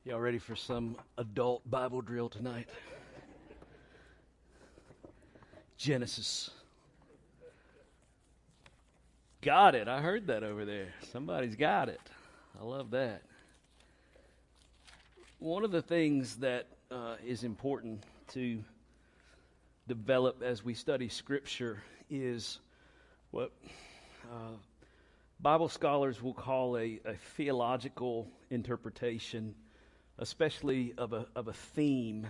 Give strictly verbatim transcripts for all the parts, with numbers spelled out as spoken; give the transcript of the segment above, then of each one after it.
Y'all ready for some adult Bible drill tonight? Genesis. Got it. I heard that over there. Somebody's got it. I love that. One of the things that uh, is important to develop as we study Scripture is what uh, Bible scholars will call a, a theological interpretation, especially of a of a theme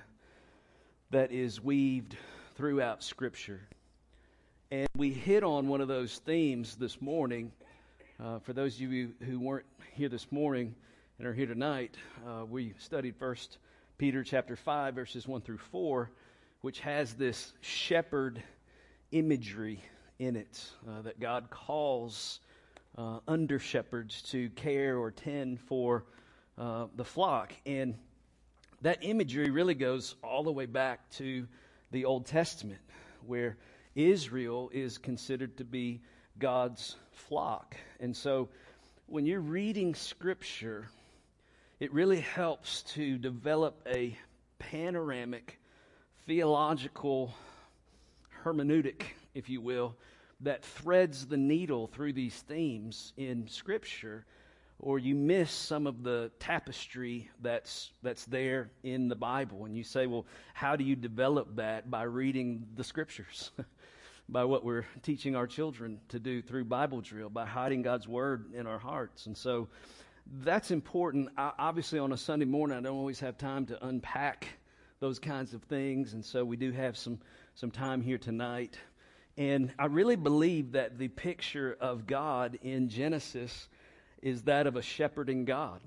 that is weaved throughout Scripture. And we hit on one of those themes this morning. Uh, for those of you who weren't here this morning and are here tonight, uh, we studied First Peter chapter five, verses one through four, which has this shepherd imagery in it, uh, that God calls uh, under shepherds to care or tend for Uh, the flock. And that imagery really goes all the way back to the Old Testament, where Israel is considered to be God's flock. And so when you're reading Scripture, it really helps to develop a panoramic theological hermeneutic, if you will, that threads the needle through these themes in Scripture, or you miss some of the tapestry that's that's there in the Bible. And you say, well, how do you develop that? By reading the Scriptures, by what we're teaching our children to do through Bible drill, by hiding God's Word in our hearts. And so that's important. I, obviously, on a Sunday morning, I don't always have time to unpack those kinds of things. And so we do have some, some time here tonight. And I really believe that the picture of God in Genesis is that of a shepherding God.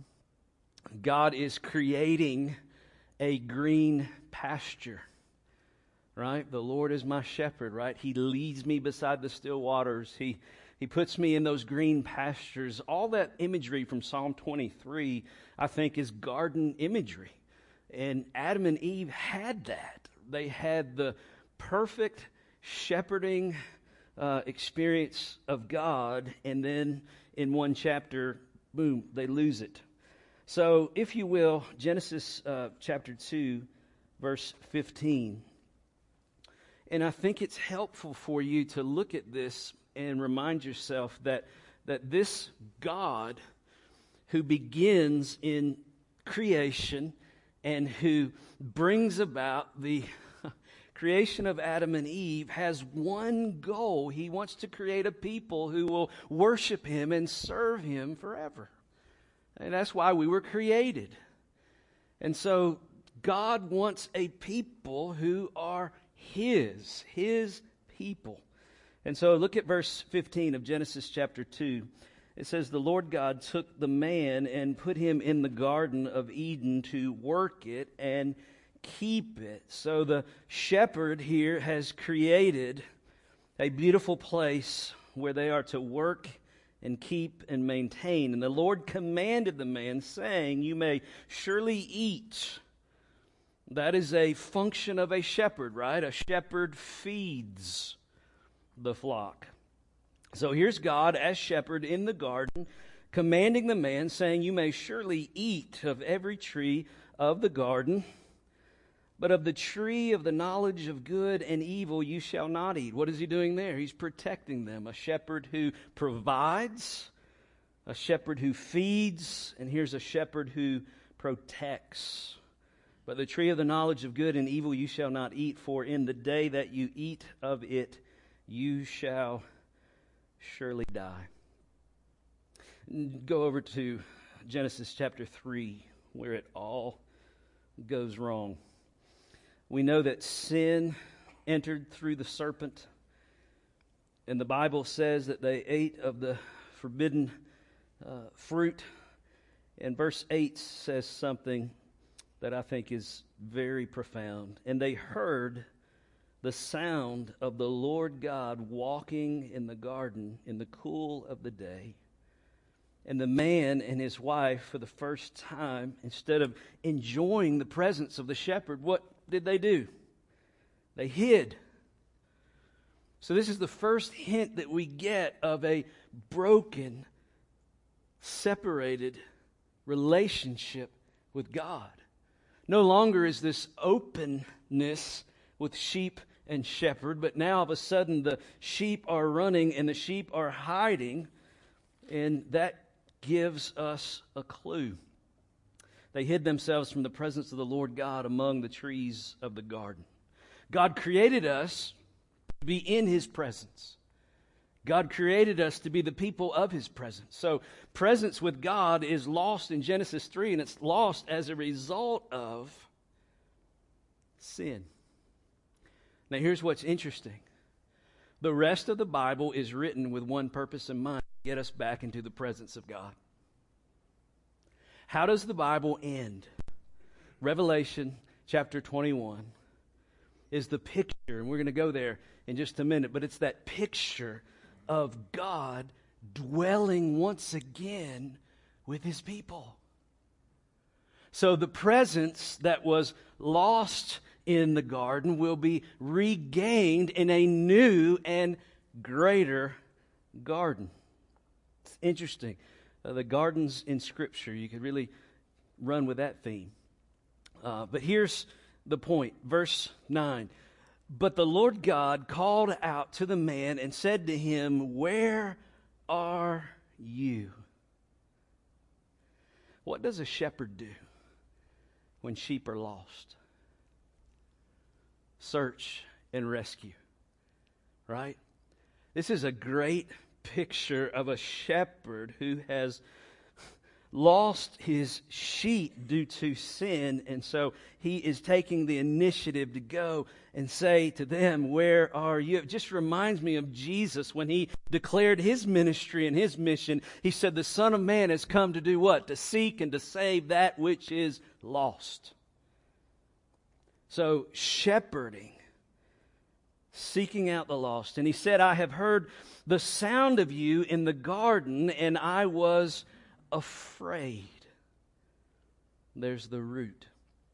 God is creating a green pasture, right? The Lord is my shepherd, right? He leads me beside the still waters. He He puts me in those green pastures. All that imagery from Psalm twenty-three, I think, is garden imagery. And Adam and Eve had that. They had the perfect shepherding uh, experience of God, and then in one chapter, boom, they lose it. So, if you will, Genesis uh, chapter two, verse fifteen. And I think it's helpful for you to look at this and remind yourself that, that this God who begins in creation and who brings about the creation of Adam and Eve has one goal. He wants to create a people who will worship Him and serve Him forever. And that's why we were created. And so God wants a people who are His, His people. And so look at verse fifteen of Genesis chapter two. It says, "The Lord God took the man and put him in the Garden of Eden to work it and keep it." So the shepherd here has created a beautiful place where they are to work and keep and maintain. And the Lord commanded the man, saying, "You may surely eat." That is a function of a shepherd, right? A shepherd feeds the flock. So here's God as shepherd in the garden, commanding the man, saying, "You may surely eat of every tree of the garden, but of the tree of the knowledge of good and evil you shall not eat." What is he doing there? He's protecting them. A shepherd who provides, a shepherd who feeds, and here's a shepherd who protects. "But the tree of the knowledge of good and evil you shall not eat, for in the day that you eat of it, you shall surely die." Go over to Genesis chapter three, where it all goes wrong. We know that sin entered through the serpent, and the Bible says that they ate of the forbidden uh, fruit. And verse eight says something that I think is very profound. "And they heard the sound of the Lord God walking in the garden in the cool of the day. And the man and his wife, for the first time, instead of enjoying the presence of the shepherd, what did they do? They hid." So this is the first hint that we get of a broken, separated relationship with God. No longer is this openness with sheep and shepherd, but now all of a sudden the sheep are running and the sheep are hiding, and that gives us a clue. They hid themselves from the presence of the Lord God among the trees of the garden. God created us to be in His presence. God created us to be the people of His presence. So presence with God is lost in Genesis three, and it's lost as a result of sin. Now here's what's interesting. The rest of the Bible is written with one purpose in mind: to get us back into the presence of God. How does the Bible end? Revelation chapter twenty-one is the picture, and we're going to go there in just a minute, but it's that picture of God dwelling once again with His people. So the presence that was lost in the garden will be regained in a new and greater garden. It's interesting. Uh, the gardens in Scripture, you could really run with that theme. Uh, but here's the point. Verse nine. But the Lord God called out to the man and said to him, "Where are you?" What does a shepherd do when sheep are lost? Search and rescue, right? This is a great picture of a shepherd who has lost his sheep due to sin, and so he is taking the initiative to go and say to them, "Where are you?" It just reminds me of Jesus when He declared His ministry and His mission. He said, "The Son of Man has come to do what? To seek and to save that which is lost." So shepherding, seeking out the lost. And He said, "I have heard the sound of you in the garden, and I was afraid." There's the root.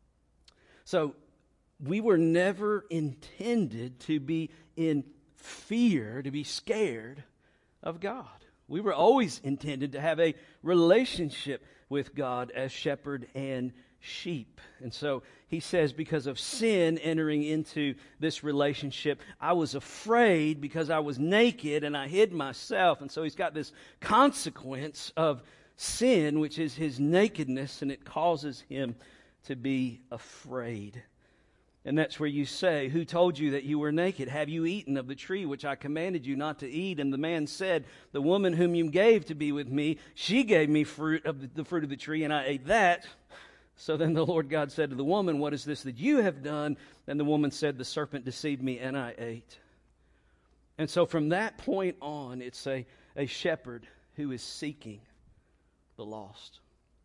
So we were never intended to be in fear, to be scared of God. We were always intended to have a relationship with God as shepherd and sheep. And so He says, because of sin entering into this relationship, I was afraid because I was naked and I hid myself. And so He's got this consequence of sin, which is his nakedness, and it causes him to be afraid. And that's where you say, "Who told you that you were naked? Have you eaten of the tree which I commanded you not to eat?" And the man said, "The woman whom you gave to be with me, she gave me fruit of the, the fruit of the tree, and I ate that." So then the Lord God said to the woman, "What is this that you have done?" And the woman said, "The serpent deceived me, and I ate." And so from that point on, it's a, a shepherd who is seeking the lost.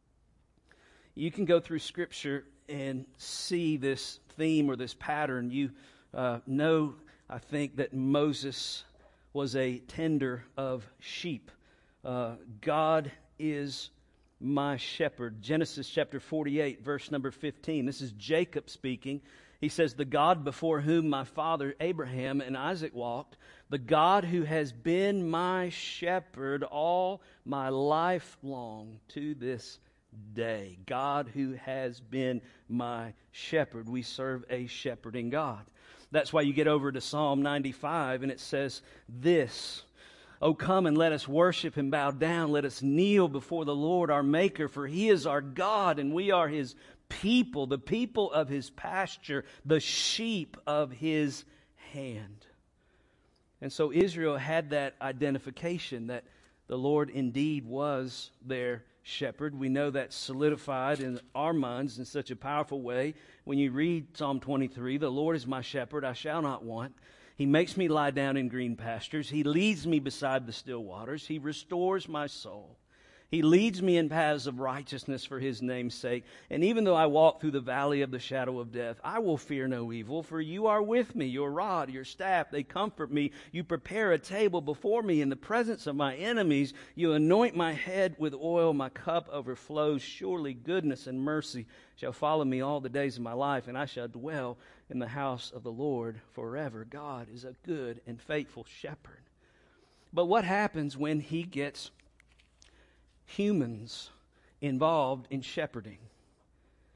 You can go through Scripture and see this theme or this pattern. You uh, know, I think, that Moses was a tender of sheep. Uh, God is my shepherd. Genesis chapter forty-eight, verse number fifteen. This is Jacob speaking. He says, "The God before whom my father Abraham and Isaac walked, the God who has been my shepherd all my life long to this day." God who has been my shepherd. We serve a shepherding God. That's why you get over to Psalm ninety-five and it says this: "Oh, come and let us worship and bow down. Let us kneel before the Lord our Maker, for He is our God and we are His people, the people of His pasture, the sheep of His hand." And so Israel had that identification that the Lord indeed was their shepherd. We know that solidified in our minds in such a powerful way. When you read Psalm twenty-three, "The Lord is my shepherd, I shall not want. He makes me lie down in green pastures. He leads me beside the still waters. He restores my soul. He leads me in paths of righteousness for His name's sake. And even though I walk through the valley of the shadow of death, I will fear no evil, for you are with me. Your rod, your staff, they comfort me. You prepare a table before me in the presence of my enemies. You anoint my head with oil. My cup overflows. Surely goodness and mercy shall follow me all the days of my life, and I shall dwell in the house of the Lord forever." God is a good and faithful shepherd. But what happens when He gets humans involved in shepherding?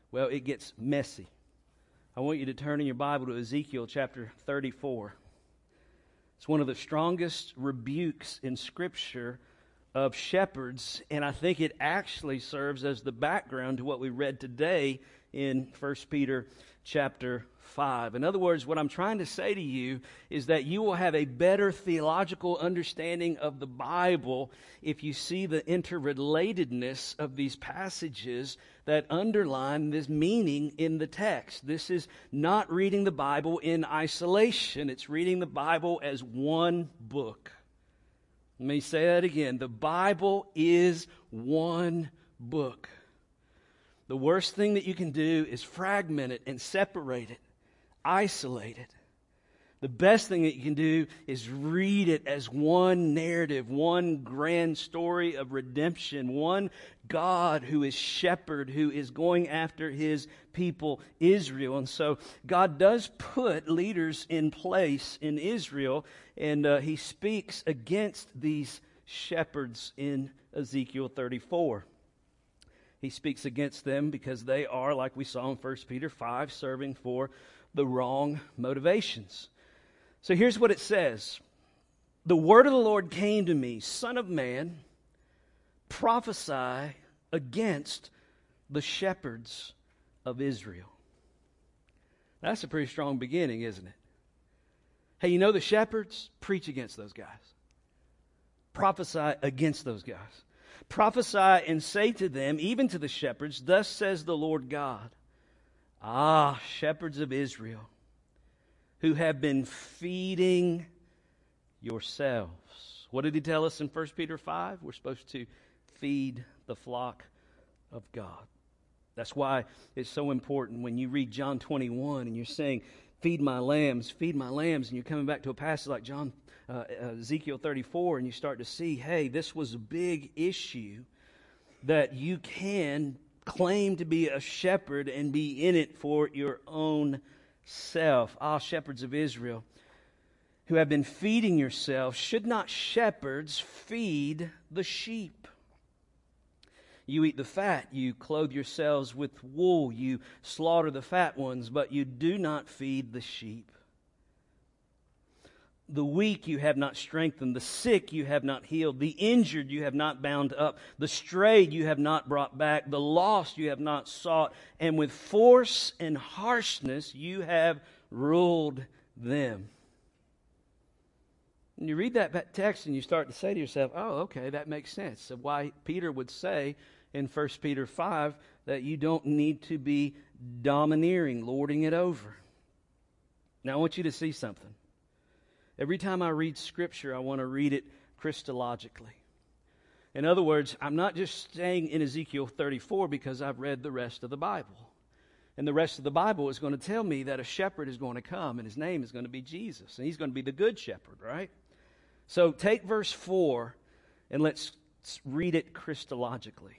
Well, it gets messy. I want you to turn in your Bible to Ezekiel chapter thirty-four. It's one of the strongest rebukes in Scripture of shepherds, and I think it actually serves as the background to what we read today in First Peter chapter five. In other words, what I'm trying to say to you is that you will have a better theological understanding of the Bible if you see the interrelatedness of these passages that underline this meaning in the text. This is not reading the Bible in isolation. It's reading the Bible as one book. Let me say that again. The Bible is one book. The worst thing that you can do is fragment it and separate it, isolate it. The best thing that you can do is read it as one narrative, one grand story of redemption, one God who is shepherd, who is going after His people, Israel. And so God does put leaders in place in Israel, and uh, He speaks against these shepherds in Ezekiel thirty-four. He speaks against them because they are, like we saw in First Peter five, serving for the wrong motivations. So here's what it says. The word of the Lord came to me, Son of man, prophesy against the shepherds of Israel. That's a pretty strong beginning, isn't it? Hey, you know the shepherds? Preach against those guys. Prophesy against those guys. Prophesy and say to them, even to the shepherds, thus says the Lord God. Ah, shepherds of Israel, who have been feeding yourselves. What did he tell us in First Peter five? We're supposed to feed the flock of God. That's why it's so important when you read John twenty-one and you're saying, feed my lambs, feed my lambs, and you're coming back to a passage like John uh, Ezekiel thirty-four, and you start to see, hey, this was a big issue that you can claim to be a shepherd and be in it for your own self. Ah, shepherds of Israel, who have been feeding yourselves, should not shepherds feed the sheep? You eat the fat, you clothe yourselves with wool, you slaughter the fat ones, but you do not feed the sheep. The weak you have not strengthened, the sick you have not healed, the injured you have not bound up, the strayed you have not brought back, the lost you have not sought, and with force and harshness you have ruled them. And you read that text and you start to say to yourself, oh, okay, that makes sense of why Peter would say in First Peter five that you don't need to be domineering, lording it over. Now I want you to see something. Every time I read Scripture, I want to read it Christologically. In other words, I'm not just staying in Ezekiel thirty-four because I've read the rest of the Bible. And the rest of the Bible is going to tell me that a shepherd is going to come, and his name is going to be Jesus. And he's going to be the good shepherd, right? So take verse four, and let's read it Christologically.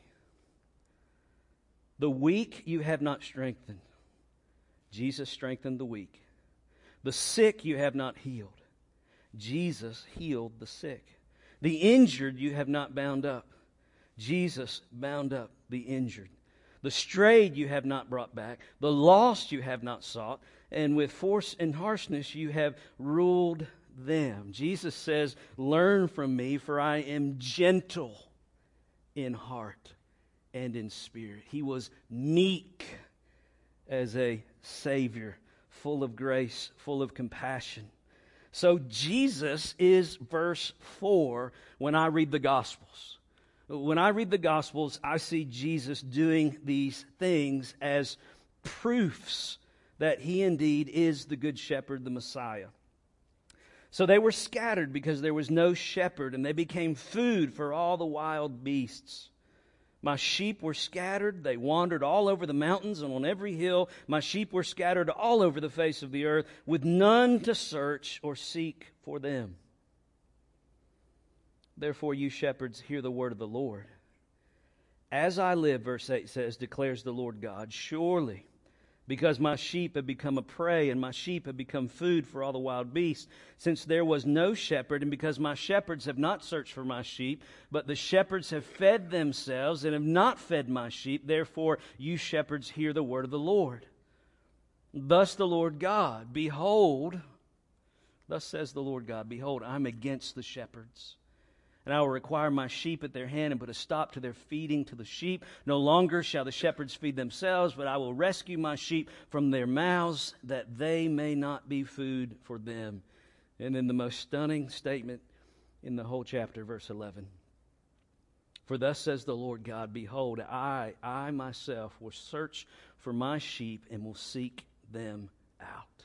The weak you have not strengthened. Jesus strengthened the weak. The sick you have not healed. Jesus healed the sick. The injured you have not bound up. Jesus bound up the injured. The strayed you have not brought back. The lost you have not sought. And with force and harshness you have ruled them. Jesus says, learn from me, for I am gentle in heart and in spirit. He was meek as a Savior, full of grace, full of compassion. So Jesus is verse four when I read the Gospels. When I read the Gospels, I see Jesus doing these things as proofs that He indeed is the Good Shepherd, the Messiah. So they were scattered because there was no shepherd, and they became food for all the wild beasts. My sheep were scattered. They wandered all over the mountains and on every hill. My sheep were scattered all over the face of the earth, with none to search or seek for them. Therefore, you shepherds, hear the word of the Lord. As I live, verse eight says, declares the Lord God, surely because my sheep have become a prey, and my sheep have become food for all the wild beasts, since there was no shepherd, and because my shepherds have not searched for my sheep, but the shepherds have fed themselves and have not fed my sheep, therefore you shepherds hear the word of the Lord. Thus the Lord God, behold, thus says the Lord God, behold, I'm against the shepherds. And I will require my sheep at their hand and put a stop to their feeding to the sheep. No longer shall the shepherds feed themselves, but I will rescue my sheep from their mouths, that they may not be food for them. And then the most stunning statement in the whole chapter, verse eleven. For thus says the Lord God, behold, I, I myself will search for my sheep and will seek them out.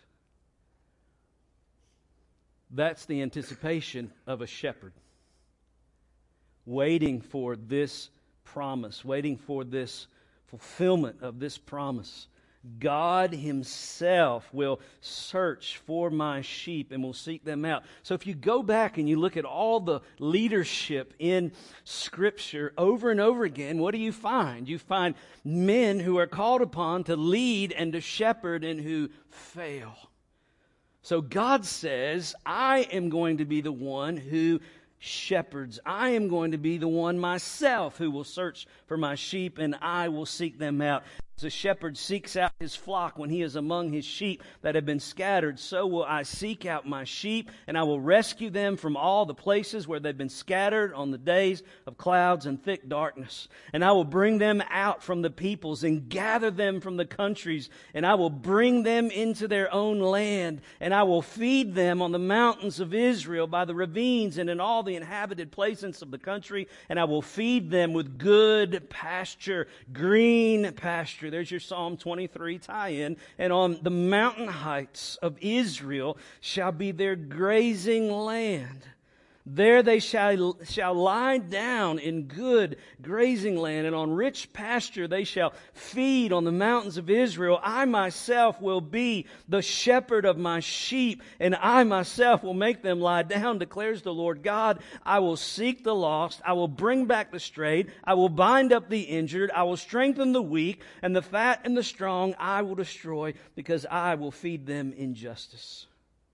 That's the anticipation of a shepherd. Waiting for this promise, waiting for this fulfillment of this promise. God Himself will search for my sheep and will seek them out. So if you go back and you look at all the leadership in Scripture over and over again, what do you find? You find men who are called upon to lead and to shepherd and who fail. So God says, I am going to be the one who shepherds. I am going to be the one myself who will search for my sheep, and I will seek them out. As a shepherd seeks out his flock when he is among his sheep that have been scattered, so will I seek out my sheep, and I will rescue them from all the places where they've been scattered on the days of clouds and thick darkness. And I will bring them out from the peoples and gather them from the countries, and I will bring them into their own land, and I will feed them on the mountains of Israel, by the ravines, and in all the inhabited places of the country, and I will feed them with good pasture, green pasture. There's your Psalm twenty-three tie-in. And on the mountain heights of Israel shall be their grazing land. There they shall, shall lie down in good grazing land, and on rich pasture they shall feed on the mountains of Israel. I myself will be the shepherd of my sheep, and I myself will make them lie down, declares the Lord God. I will seek the lost. I will bring back the strayed. I will bind up the injured. I will strengthen the weak, and the fat and the strong I will destroy, because I will feed them in justice.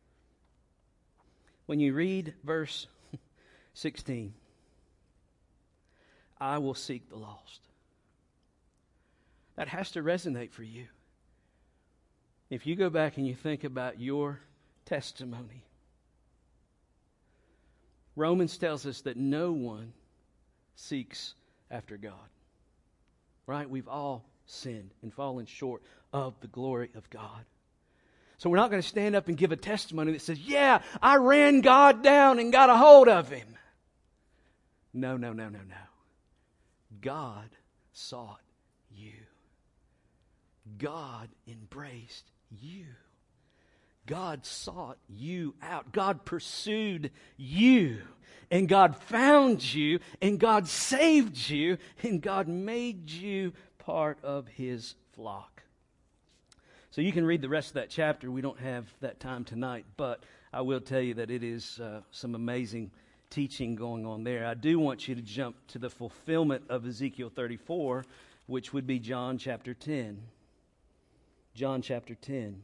When you read verse sixteen, I will seek the lost. That has to resonate for you. If you go back and you think about your testimony, Romans tells us that no one seeks after God. Right? We've all sinned and fallen short of the glory of God. So we're not going to stand up and give a testimony that says, yeah, I ran God down and got a hold of Him. No, no, no, no, no. God sought you. God embraced you. God sought you out. God pursued you. And God found you. And God saved you. And God made you part of His flock. So you can read the rest of that chapter. We don't have that time tonight. But I will tell you that it is uh, some amazing teaching going on there. I do want you to jump to the fulfillment of Ezekiel thirty-four, which would be John chapter ten. John chapter ten.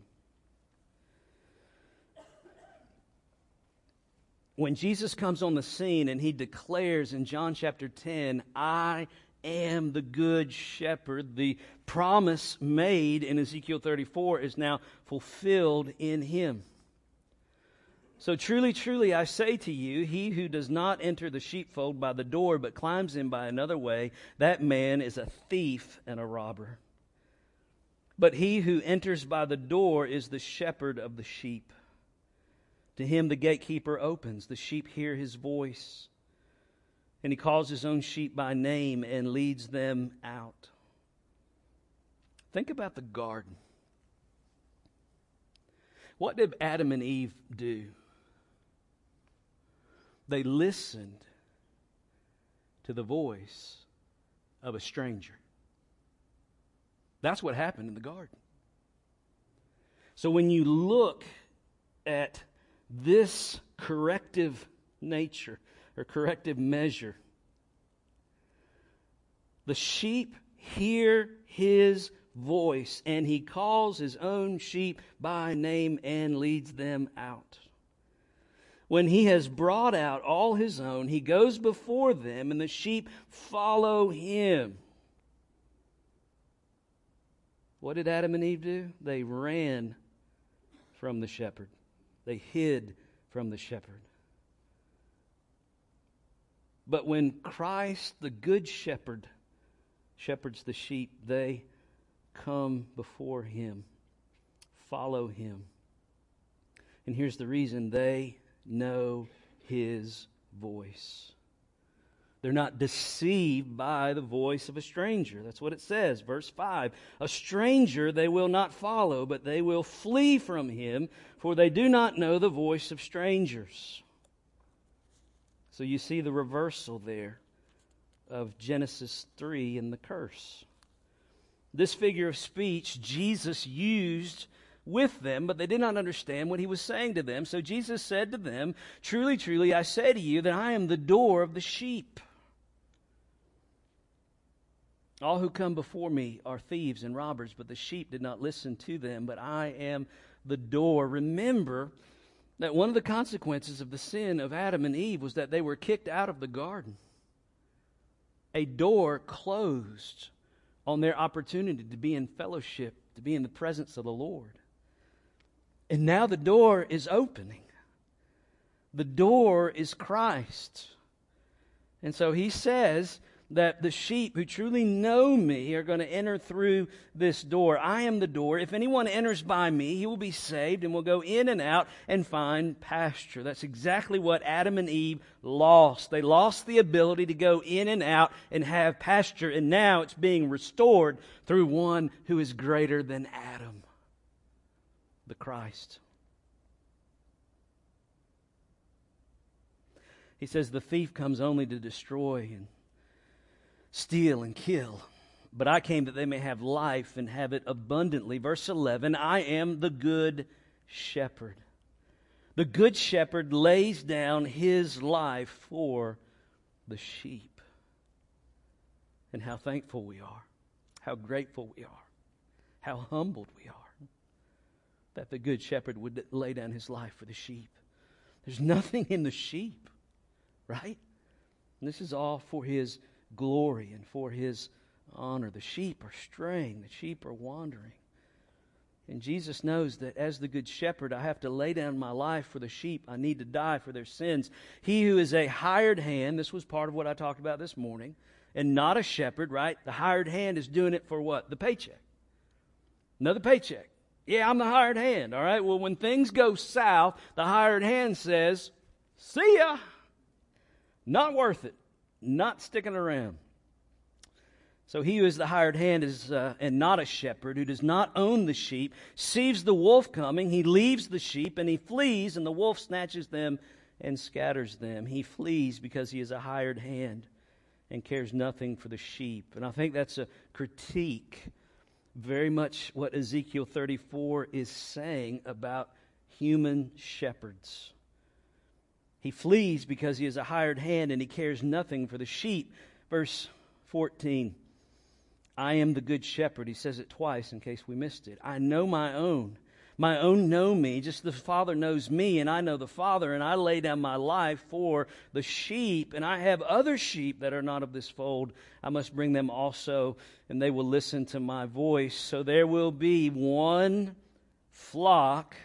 When Jesus comes on the scene and He declares in John chapter ten, I am the good shepherd, the promise made in Ezekiel thirty-four is now fulfilled in Him. So truly, truly, I say to you, he who does not enter the sheepfold by the door, but climbs in by another way, that man is a thief and a robber. But he who enters by the door is the shepherd of the sheep. To him the gatekeeper opens, the sheep hear his voice, and he calls his own sheep by name and leads them out. Think about the garden. What did Adam and Eve do? They listened to the voice of a stranger. That's what happened in the garden. So when you look at this corrective nature or corrective measure, the sheep hear His voice, and he calls his own sheep by name and leads them out. When he has brought out all his own, he goes before them, and the sheep follow him. What did Adam and Eve do? They ran from the shepherd. They hid from the shepherd. But when Christ, the good shepherd, shepherds the sheep, they come before him, follow him. And here's the reason: they know his voice. They're not deceived by the voice of a stranger. That's what it says, verse five. A stranger they will not follow, but they will flee from him, for they do not know the voice of strangers. So you see the reversal there of Genesis three and the curse. This figure of speech Jesus used with them, but they did not understand what he was saying to them. So Jesus said to them, "Truly, truly, I say to you that I am the door of the sheep. All who come before me are thieves and robbers, but the sheep did not listen to them. But I am the door." Remember that one of the consequences of the sin of Adam and Eve was that they were kicked out of the garden. A door closed on their opportunity to be in fellowship, to be in the presence of the Lord. And now the door is opening. The door is Christ. And so he says that the sheep who truly know me are going to enter through this door. I am the door. If anyone enters by me, he will be saved and will go in and out and find pasture. That's exactly what Adam and Eve lost. They lost the ability to go in and out and have pasture, and now it's being restored through one who is greater than Adam, the Christ. He says the thief comes only to destroy and steal and kill, but I came that they may have life and have it abundantly. Verse eleven, I am the good shepherd. The good shepherd lays down his life for the sheep. And how thankful we are, how grateful we are, how humbled we are that the good shepherd would lay down his life for the sheep. There's nothing in the sheep, right? And this is all for his glory and for his honor. The sheep are straying. The sheep are wandering. And Jesus knows that as the good shepherd, I have to lay down my life for the sheep. I need to die for their sins. He who is a hired hand, this was part of what I talked about this morning, and not a shepherd, right? The hired hand is doing it for what? The paycheck. Another paycheck. Yeah, I'm the hired hand, all right? Well, when things go south, the hired hand says, see ya. Not worth it. Not sticking around. So he who is the hired hand is uh, and not a shepherd, who does not own the sheep, sees the wolf coming, he leaves the sheep and he flees, and the wolf snatches them and scatters them. He flees because he is a hired hand and cares nothing for the sheep. And I think that's a critique, very much what Ezekiel thirty-four is saying about human shepherds. He flees because he is a hired hand and he cares nothing for the sheep. Verse fourteen, I am the good shepherd. He says it twice in case we missed it. I know my own. My own know me, just the Father knows me, and I know the Father, and I lay down my life for the sheep, and I have other sheep that are not of this fold. I must bring them also, and they will listen to my voice. So there will be one flock,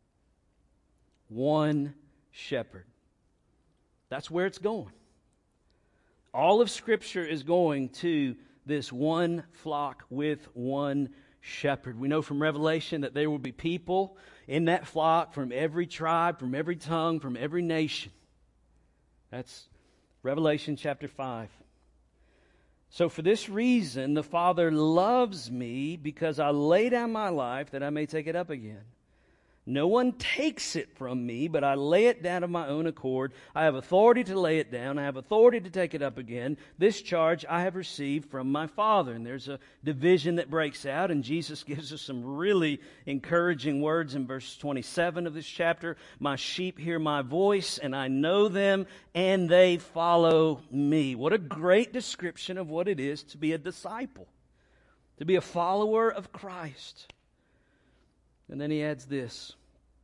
one shepherd. That's where it's going. All of Scripture is going to this one flock with one shepherd. We know from Revelation that there will be people in that flock from every tribe, from every tongue, from every nation. That's Revelation chapter five. So for this reason, the Father loves me, because I lay down my life that I may take it up again. No one takes it from me, but I lay it down of my own accord. I have authority to lay it down. I have authority to take it up again. This charge I have received from my Father. And there's a division that breaks out, and Jesus gives us some really encouraging words in verse twenty-seven of this chapter. My sheep hear my voice, and I know them, and they follow me. What a great description of what it is to be a disciple. to be a follower of Christ. And then he adds this,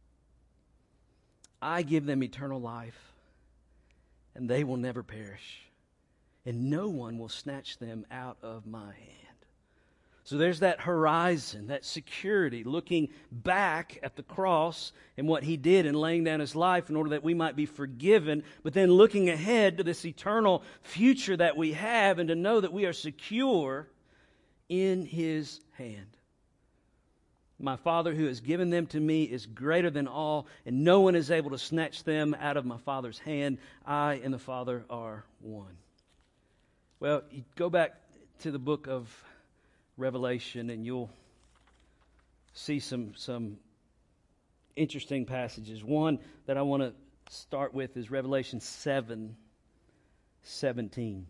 I give them eternal life, and they will never perish, and no one will snatch them out of my hand. So there's that horizon, that security, looking back at the cross and what he did in laying down his life in order that we might be forgiven, but then looking ahead to this eternal future that we have and to know that we are secure in his hand. My Father who has given them to me is greater than all, and no one is able to snatch them out of my Father's hand. I and the Father are one. Well, you go back to the book of Revelation, and you'll see some some interesting passages. One that I want to start with is Revelation seven seventeen.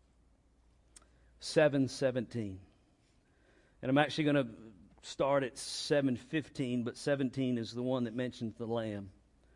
seven seventeen. And I'm actually going to start at seven fifteen, but seventeen is the one that mentions the Lamb.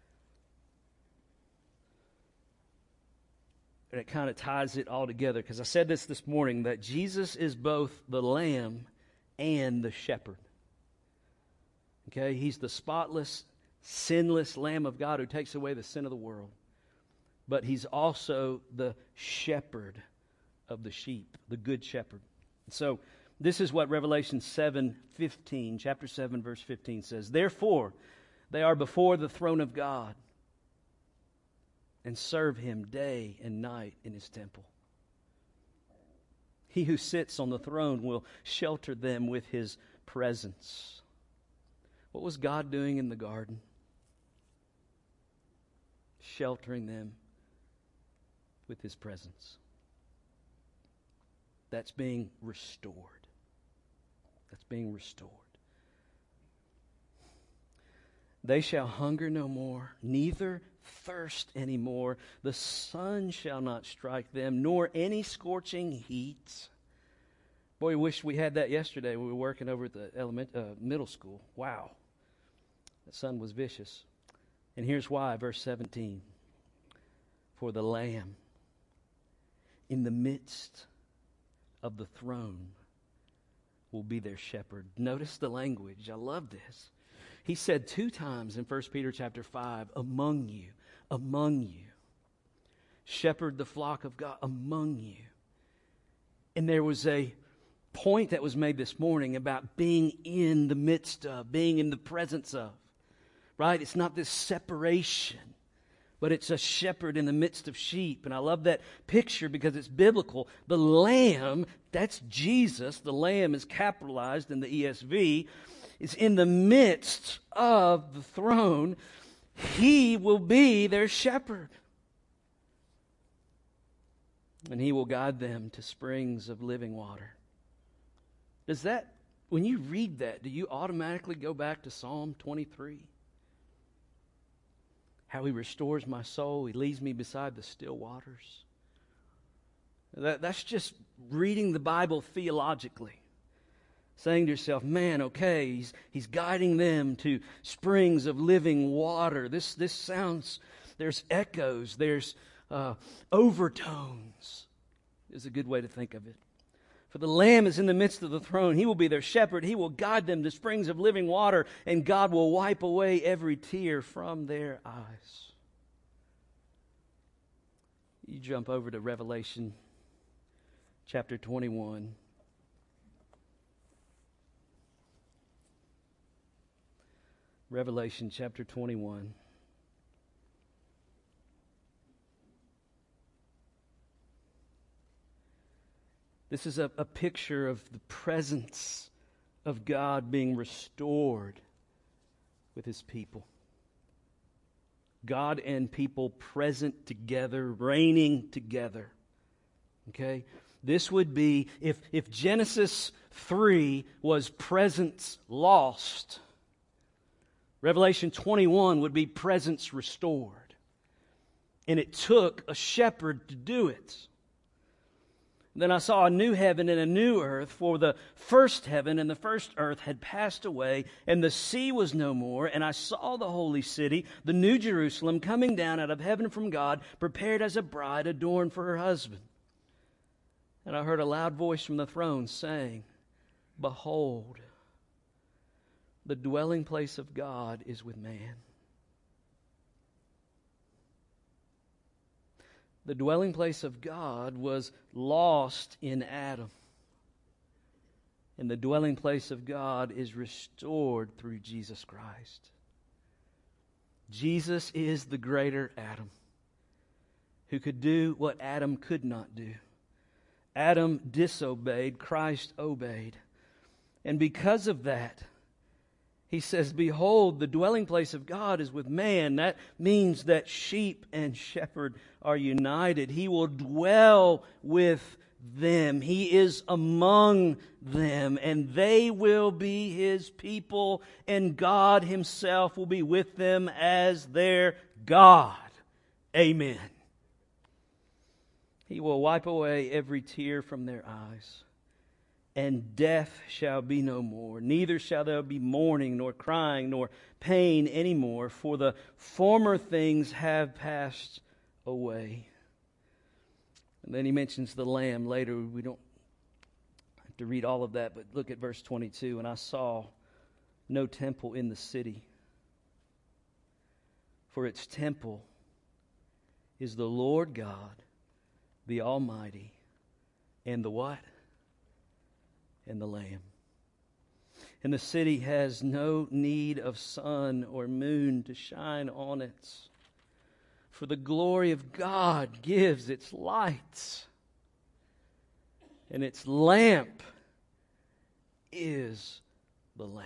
And it kind of ties it all together, because I said this this morning, that Jesus is both the Lamb and the Shepherd. Okay, he's the spotless, sinless Lamb of God who takes away the sin of the world. But he's also the shepherd of the sheep, the good shepherd. So this is what Revelation seven fifteen, chapter seven, verse fifteen says. Therefore, they are before the throne of God, and serve him day and night in his temple. He who sits on the throne will shelter them with his presence. What was God doing in the garden? Sheltering them with his presence. That's being restored. That's being restored. They shall hunger no more, neither thirst anymore. The sun shall not strike them, nor any scorching heat. Boy, I wish we had that yesterday. We were working over at the element, uh, middle school. Wow. The sun was vicious. And here's why, verse seventeen. For the Lamb in the midst of the throne will be their shepherd. Notice the language. I love this. He said two times in First Peter chapter five, among you, among you. Shepherd the flock of God among you. And there was a point that was made this morning about being in the midst of, being in the presence of. Right? It's not this separation, but it's a shepherd in the midst of sheep. And I love that picture because it's biblical. The Lamb, that's Jesus. The Lamb is capitalized in the E S V. Is in the midst of the throne. He will be their shepherd. And he will guide them to springs of living water. Does that, when you read that, do you automatically go back to Psalm twenty-three? How he restores my soul. He leads me beside the still waters. That, that's just reading the Bible theologically. Saying to yourself, man, okay, he's, he's guiding them to springs of living water. This, this sounds, there's echoes, there's uh, overtones, is a good way to think of it. For the Lamb is in the midst of the throne. He will be their shepherd. He will guide them to springs of living water, and God will wipe away every tear from their eyes. You jump over to Revelation chapter twenty-one. Revelation chapter twenty-one. This is a, a picture of the presence of God being restored with his people. God and people present together, reigning together. Okay? This would be, if, if Genesis three was presence lost, Revelation twenty-one would be presence restored. And it took a shepherd to do it. Then I saw a new heaven and a new earth, for the first heaven and the first earth had passed away, and the sea was no more. And I saw the holy city, the new Jerusalem, coming down out of heaven from God, prepared as a bride adorned for her husband. And I heard a loud voice from the throne saying, Behold, the dwelling place of God is with man. The dwelling place of God was lost in Adam. And the dwelling place of God is restored through Jesus Christ. Jesus is the greater Adam, who could do what Adam could not do. Adam disobeyed, Christ obeyed. And because of that, he says, behold, the dwelling place of God is with man. That means that sheep and shepherd are united. He will dwell with them. He is among them, and they will be His people, and God Himself will be with them as their God. Amen. He will wipe away every tear from their eyes, and death shall be no more. Neither shall there be mourning, nor crying, nor pain any more, for the former things have passed away. And then he mentions the Lamb later. We don't have to read all of that, but look at verse twenty-two. And I saw no temple in the city, for its temple is the Lord God, the Almighty, and the what? And the Lamb. And the city has no need of sun or moon to shine on it, for the glory of God gives its light, and its lamp is the Lamb.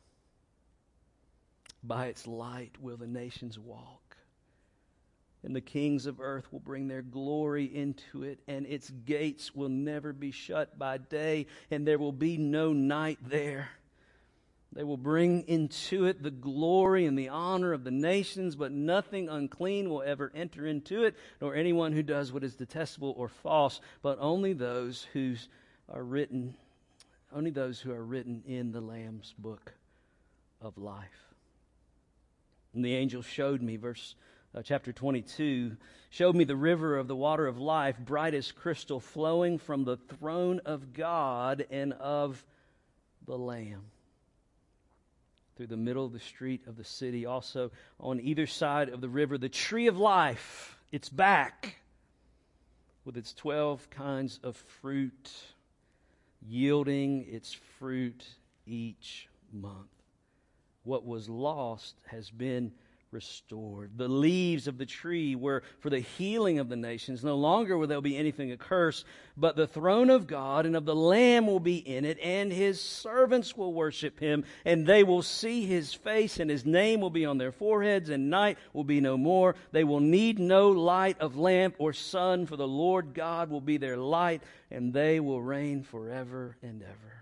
By its light will the nations walk, and the kings of earth will bring their glory into it, and its gates will never be shut by day, and there will be no night there. They will bring into it the glory and the honor of the nations, but nothing unclean will ever enter into it, nor anyone who does what is detestable or false, but only those who are written, only those who are written in the Lamb's book of life. And the angel showed me, verse uh, chapter twenty-two, showed me the river of the water of life, bright as crystal, flowing from the throne of God and of the Lamb, through the middle of the street of the city. Also on either side of the river, the tree of life, its back, with its twelve kinds of fruit, yielding its fruit each month. What was lost has been restored. The leaves of the tree were for the healing of the nations. No longer will there be anything accursed, but the throne of God and of the Lamb will be in it, and His servants will worship Him, and they will see His face, and His name will be on their foreheads, and night will be no more. They will need no light of lamp or sun, for the Lord God will be their light, and they will reign forever and ever.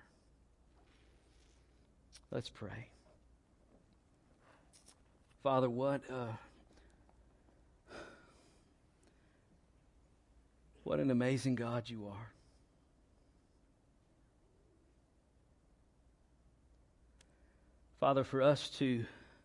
Let's pray. Father, what uh, what an amazing God you are. Father, for us to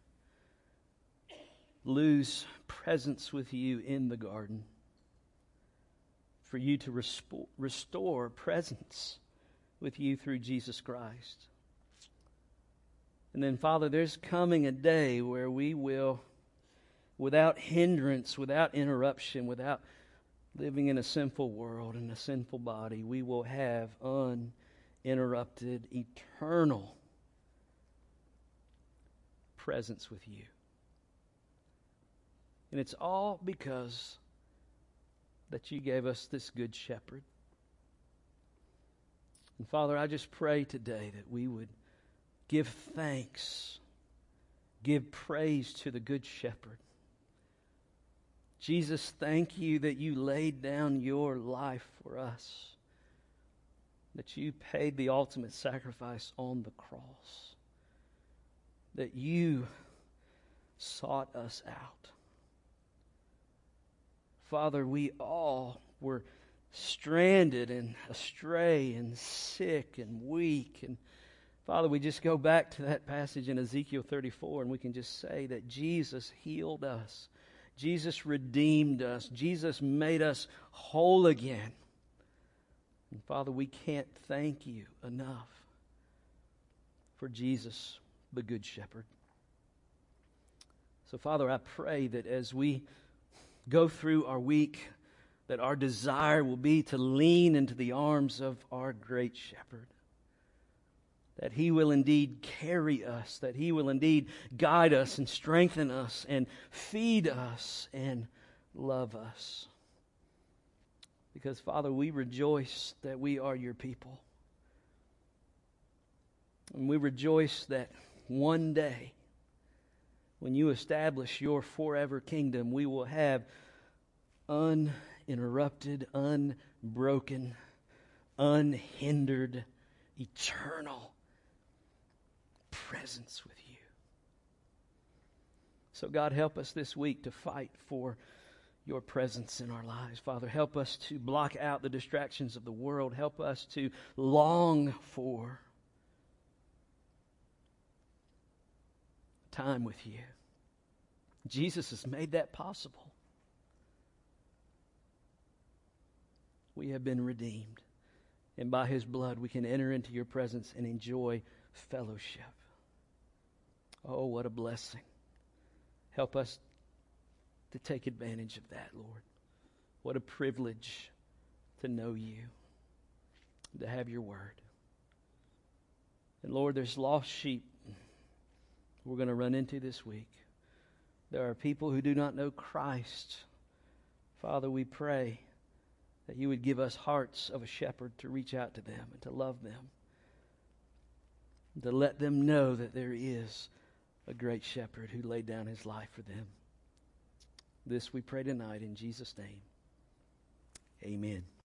lose presence with you in the garden, for you to respo- restore presence with you through Jesus Christ. And then, Father, there's coming a day where we will, without hindrance, without interruption, without living in a sinful world, in a sinful body, we will have uninterrupted, eternal presence with you. And it's all because that you gave us this good shepherd. And Father, I just pray today that we would give thanks, give praise to the Good Shepherd. Jesus, thank you that you laid down your life for us, that you paid the ultimate sacrifice on the cross, that you sought us out. Father, we all were stranded and astray and sick and weak, and Father, we just go back to that passage in Ezekiel thirty-four, and we can just say that Jesus healed us. Jesus redeemed us. Jesus made us whole again. And Father, we can't thank you enough for Jesus, the Good Shepherd. So, Father, I pray that as we go through our week, that our desire will be to lean into the arms of our great shepherd. That he will indeed carry us, that he will indeed guide us and strengthen us and feed us and love us. Because, Father, we rejoice that we are your people. And we rejoice that one day, when you establish your forever kingdom, we will have uninterrupted, unbroken, unhindered, eternal presence with you. So God, help us this week to fight for your presence in our lives. Father, help us to block out the distractions of the world. Help us to long for time with you. Jesus has made that possible. We have been redeemed. And by his blood, we can enter into your presence and enjoy fellowship. Oh, what a blessing. Help us to take advantage of that, Lord. What a privilege to know you, to have your word. And Lord, there's lost sheep we're going to run into this week. There are people who do not know Christ. Father, we pray that you would give us hearts of a shepherd to reach out to them and to love them, and to let them know that there is a great shepherd who laid down his life for them. This we pray tonight in Jesus' name. Amen.